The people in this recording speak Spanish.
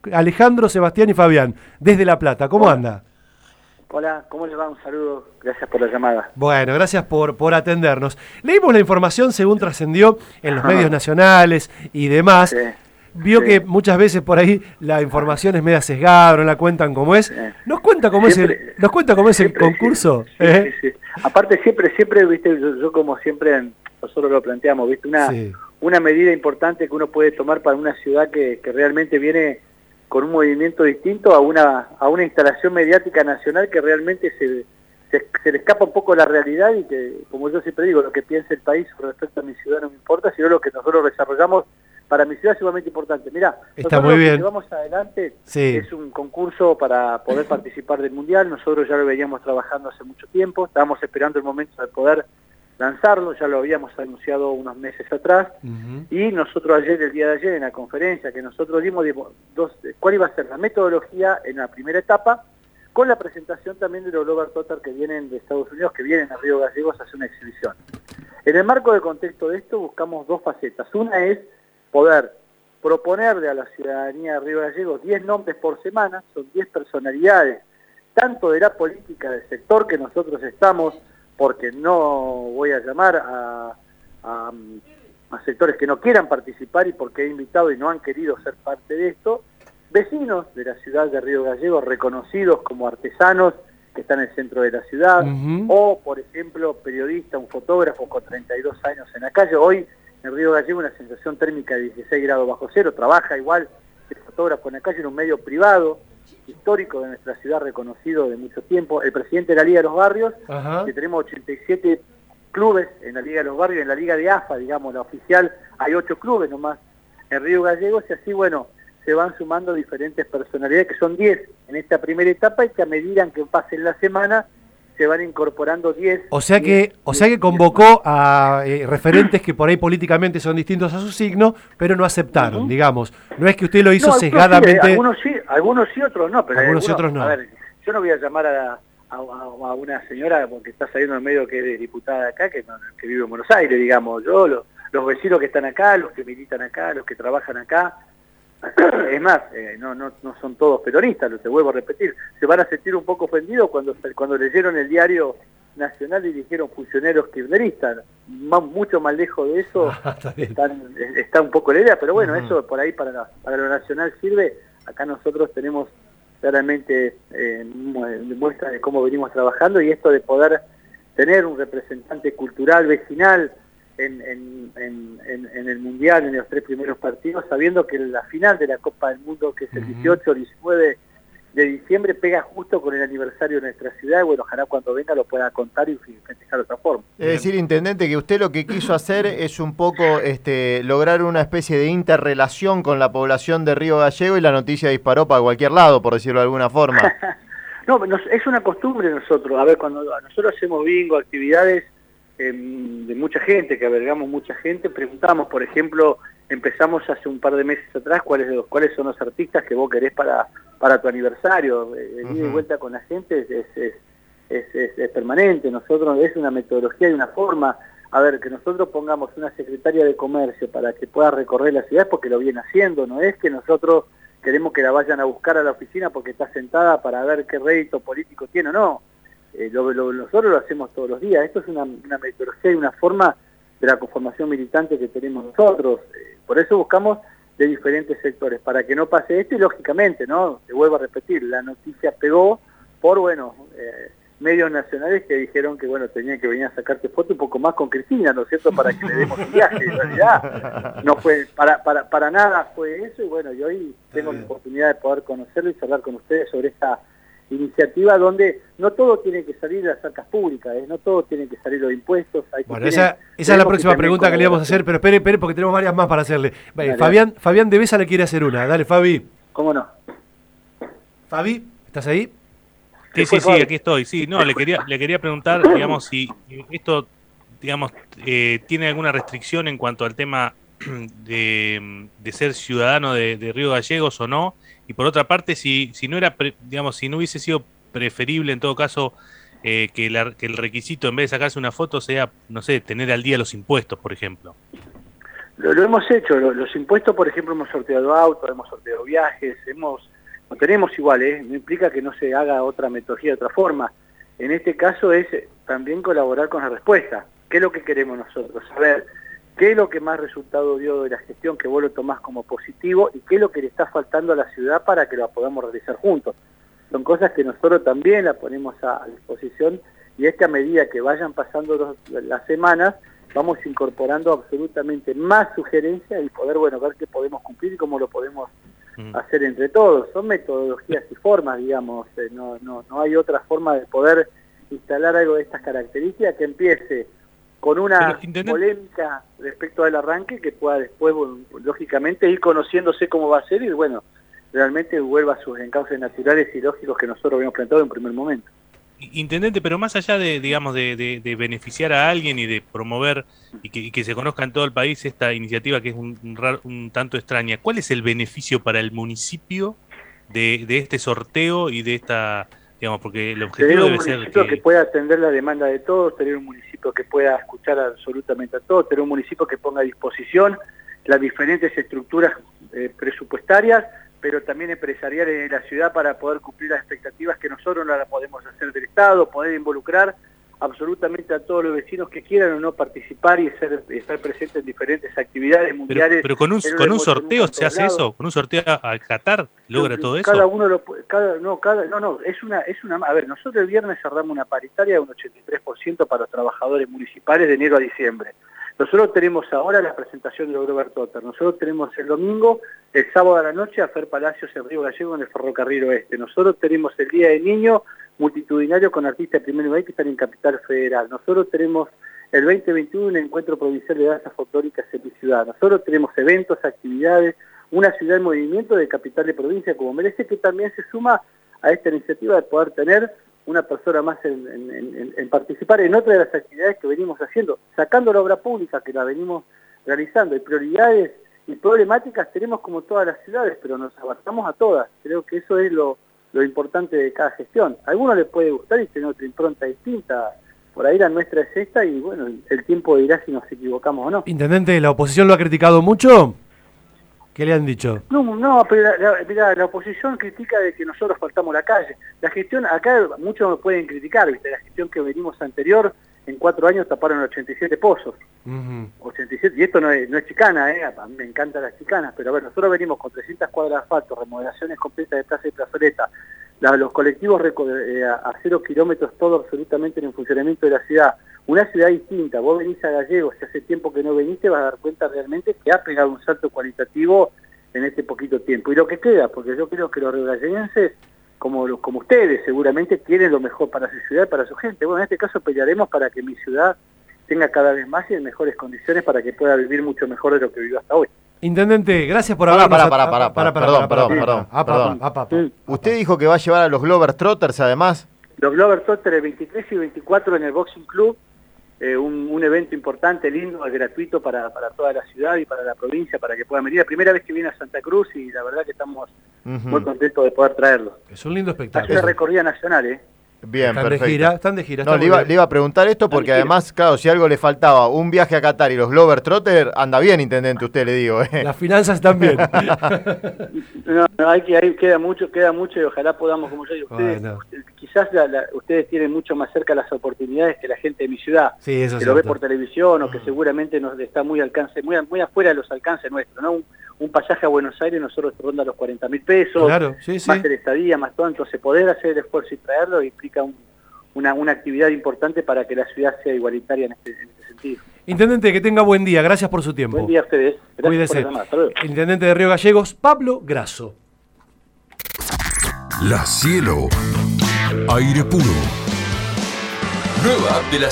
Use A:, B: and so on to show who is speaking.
A: Alejandro, Sebastián y Fabián, desde La Plata. ¿Cómo anda?
B: Hola, ¿cómo le va? Un saludo, gracias por la llamada.
A: Bueno, gracias por atendernos. Leímos la información según trascendió en los medios nacionales y demás.
B: Sí,
A: Vio
B: sí.
A: que muchas veces por ahí la información es media sesgada, no la cuentan como es.
B: Sí.
A: ¿Nos cuenta cómo es el concurso?
B: Sí, sí, sí. Aparte siempre, viste, yo como siempre nosotros lo planteamos, viste, una medida importante que uno puede tomar para una ciudad que realmente viene con un movimiento distinto a una instalación mediática nacional que realmente se le escapa un poco la realidad y que, como yo siempre digo, lo que piensa el país respecto a mi ciudad no me importa, sino lo que nosotros desarrollamos para mi ciudad es sumamente importante. Mirá,
A: está muy bien.
B: Lo que llevamos adelante
A: sí.
B: es un concurso para poder participar del Mundial. Nosotros ya lo veníamos trabajando hace mucho tiempo, estábamos esperando el momento de poder lanzarlo, ya lo habíamos anunciado unos meses atrás, y nosotros el día de ayer, en la conferencia que nosotros dimos, cuál iba a ser la metodología en la primera etapa, con la presentación también de los Glover Trotter que vienen de Estados Unidos, que vienen a Río Gallegos a hacer una exhibición. En el marco del contexto de esto buscamos dos facetas. Una es poder proponerle a la ciudadanía de Río Gallegos 10 nombres por semana, son 10 personalidades, tanto de la política del sector que nosotros estamos, porque no voy a llamar a sectores que no quieran participar y porque he invitado y no han querido ser parte de esto, vecinos de la ciudad de Río Gallegos reconocidos como artesanos que están en el centro de la ciudad, o por ejemplo periodista, un fotógrafo con 32 años en la calle. Hoy en Río Gallegos una sensación térmica de 16 grados bajo cero, trabaja igual que el fotógrafo en la calle en un medio privado, histórico de nuestra ciudad, reconocido de mucho tiempo, el presidente de la Liga de los Barrios, que tenemos 87 clubes en la Liga de los Barrios, en la Liga de AFA, digamos, la oficial, hay 8 clubes nomás en Río Gallegos, y así, bueno, se van sumando diferentes personalidades, que son 10 en esta primera etapa, y que a medida que pasen la semana, se van incorporando 10.
A: O sea que convocó a referentes que por ahí políticamente son distintos a su signo, pero no aceptaron, digamos. No es que usted lo hizo sesgadamente.
B: Algunos sí, otros no. Pero
A: algunos y otros no.
B: A ver, yo no voy a llamar a una señora porque está saliendo en el medio que es diputada de acá, que vive en Buenos Aires, digamos. Yo, los vecinos que están acá, los que militan acá, los que trabajan acá. Es más, no son todos peronistas, te vuelvo a repetir. Se van a sentir un poco ofendidos cuando leyeron el diario nacional y dijeron funcionarios kirchneristas. Mucho más lejos de eso está un poco la idea, pero bueno, eso por ahí para lo nacional sirve. Acá nosotros tenemos claramente muestra de cómo venimos trabajando, y esto de poder tener un representante cultural, vecinal, en el Mundial, en los 3 primeros partidos, sabiendo que la final de la Copa del Mundo, que es el 18 o 19 de diciembre, pega justo con el aniversario de nuestra ciudad, y bueno, ojalá cuando venga lo pueda contar y festejar de otra forma.
C: Es decir, intendente, que usted lo que quiso hacer es un poco lograr una especie de interrelación con la población de Río Gallegos, y la noticia disparó para cualquier lado, por decirlo de alguna forma.
B: No, es una costumbre nosotros. A ver, cuando nosotros hacemos bingo, actividades de mucha gente, que albergamos mucha gente, preguntamos, por ejemplo, empezamos hace un par de meses atrás cuáles son los artistas que vos querés para tu aniversario. Ir de vuelta con la gente es permanente. Nosotros es una metodología y una forma. A ver, que nosotros pongamos una secretaria de comercio para que pueda recorrer la ciudad, porque lo viene haciendo. No es que nosotros queremos que la vayan a buscar a la oficina porque está sentada para ver qué rédito político tiene o no. Nosotros lo hacemos todos los días. Esto es una metodología y una forma de la conformación militante que tenemos nosotros. Por eso buscamos de diferentes sectores, para que no pase esto, y lógicamente, ¿no? Te vuelvo a repetir, la noticia pegó por, medios nacionales que dijeron que, tenían que venir a sacarte foto un poco más con Cristina, ¿no es cierto?, para que le demos un viaje. En realidad no fue, para nada fue eso, y hoy tengo la oportunidad de poder conocerlo y charlar con ustedes sobre esta iniciativa donde no todo tiene que salir de las arcas públicas, no todo tiene que salir los impuestos.
A: Esa es la próxima pregunta que le íbamos a hacer, pero espere, porque tenemos varias más para hacerle. Fabián de Besa le quiere hacer una. Dale, Fabi.
B: ¿Cómo no?
A: Fabi, ¿estás ahí?
D: Sí, aquí estoy. Sí, no, le quería preguntar, digamos, si esto, digamos, tiene alguna restricción en cuanto al tema de ser ciudadano de Río Gallegos o no. Y por otra parte, si no era, si no hubiese sido preferible en todo caso que el requisito, en vez de sacarse una foto, sea, no sé, tener al día los impuestos, por ejemplo.
B: Lo hemos hecho, los impuestos, por ejemplo, hemos sorteado autos, hemos sorteado viajes, no tenemos igual, no implica que no se haga otra metodología de otra forma. En este caso es también colaborar con la respuesta. ¿Qué es lo que queremos nosotros? Saber qué es lo que más resultado dio de la gestión, que vos lo tomás como positivo, y qué es lo que le está faltando a la ciudad para que lo podamos realizar juntos. Son cosas que nosotros también la ponemos a disposición, y a medida que vayan pasando las semanas, vamos incorporando absolutamente más sugerencias y poder, ver qué podemos cumplir y cómo lo podemos hacer entre todos. Son metodologías y formas, digamos, no hay otra forma de poder instalar algo de estas características que empiece con una polémica respecto al arranque, que pueda después, lógicamente, ir conociéndose cómo va a ser y, realmente vuelva a sus encauces naturales y lógicos que nosotros habíamos planteado en primer momento.
D: Intendente, pero más allá de beneficiar a alguien y de promover y que se conozca en todo el país esta iniciativa que es un tanto extraña, ¿cuál es el beneficio para el municipio de este sorteo y de esta, porque el objetivo debe ser
B: tener un municipio que pueda atender la demanda de todos, tener un municipio que pueda escuchar absolutamente a todos, tener un municipio que ponga a disposición las diferentes estructuras presupuestarias, pero también empresariales de la ciudad para poder cumplir las expectativas que nosotros no las podemos hacer del Estado, poder involucrar absolutamente a todos los vecinos que quieran o no participar y estar presentes en diferentes actividades mundiales.
D: Pero con un sorteo se hace eso, con un sorteo al Qatar logra todo eso.
B: Cada uno a ver, nosotros el viernes cerramos una paritaria de un 83% para los trabajadores municipales de enero a diciembre. Nosotros tenemos ahora la presentación de los Glover Trotter. Nosotros tenemos el domingo, el sábado a la noche, a Fer Palacios en Río Gallegos en el Ferrocarril Oeste. Nosotros tenemos el Día del Niño multitudinario con artistas de primer nivel que están en Capital Federal. Nosotros tenemos el 2021 un encuentro provincial de danzas folclóricas en mi ciudad. Nosotros tenemos eventos, actividades, una ciudad en movimiento de capital de provincia como merece, que también se suma a esta iniciativa de poder tener una persona más en participar en otra de las actividades que venimos haciendo, sacando la obra pública que la venimos realizando. Y prioridades y problemáticas tenemos como todas las ciudades, pero nos abarcamos a todas. Creo que eso es lo importante de cada gestión. A algunos les puede gustar y tener otra impronta distinta. Por ahí la nuestra es esta y el tiempo dirá si nos equivocamos o no.
A: Intendente, ¿la oposición lo ha criticado mucho? ¿Qué le han dicho?
B: No, pero la oposición critica de que nosotros faltamos la calle. La gestión, acá muchos me pueden criticar, ¿viste? La gestión que venimos anterior, en 4 años taparon 87 pozos. 87, y esto no es chicana, a mí me encantan las chicanas, pero nosotros venimos con 300 cuadras de asfalto, remodelaciones completas de plaza y plazoleta, los colectivos a 0 kilómetros, todo absolutamente en el funcionamiento de la ciudad. Una ciudad distinta. Vos venís a Gallegos, si hace tiempo que no veniste, vas a dar cuenta realmente que ha pegado un salto cualitativo en este poquito tiempo. Y lo que queda, porque yo creo que los riogalleguenses, como ustedes, seguramente quieren lo mejor para su ciudad y para su gente. En este caso pelearemos para que mi ciudad tenga cada vez más y en mejores condiciones para que pueda vivir mucho mejor de lo que vivió hasta hoy.
A: Intendente, gracias por hablarnos.
C: Perdón. Usted dijo que va a llevar a los Glover Trotters además.
B: Los Glover Trotter el 23 y 24 en el Boxing Club, un evento importante, lindo, gratuito para toda la ciudad y para la provincia, para que puedan venir. La primera vez que viene a Santa Cruz y la verdad que estamos muy contentos de poder traerlo.
A: Es un lindo espectáculo.
B: Es una recorrida nacional,
C: Bien,
A: están
C: perfecto.
A: Están de gira.
C: No, le iba a preguntar esto porque además, claro, si algo le faltaba, un viaje a Qatar y los Glover Trotter, anda bien, intendente, usted le digo.
A: Las finanzas también.
B: Ahí queda mucho y ojalá podamos, como yo digo, quizás ustedes tienen mucho más cerca las oportunidades que la gente de mi ciudad,
A: sí, eso
B: que lo ve por televisión o que seguramente nos está muy afuera de los alcances nuestros, ¿no? Un pasaje a Buenos Aires nosotros ronda los 40.000 pesos,
A: claro,
B: más el estadía, más todo, entonces poder hacer el esfuerzo y traerlo implica una actividad importante para que la ciudad sea igualitaria en este sentido.
A: Intendente, que tenga buen día, gracias por su tiempo.
B: Buen día a ustedes.
A: Cuídese. El intendente de Río Gallegos, Pablo Grasso.
E: La Cielo, aire puro. Nueva app de la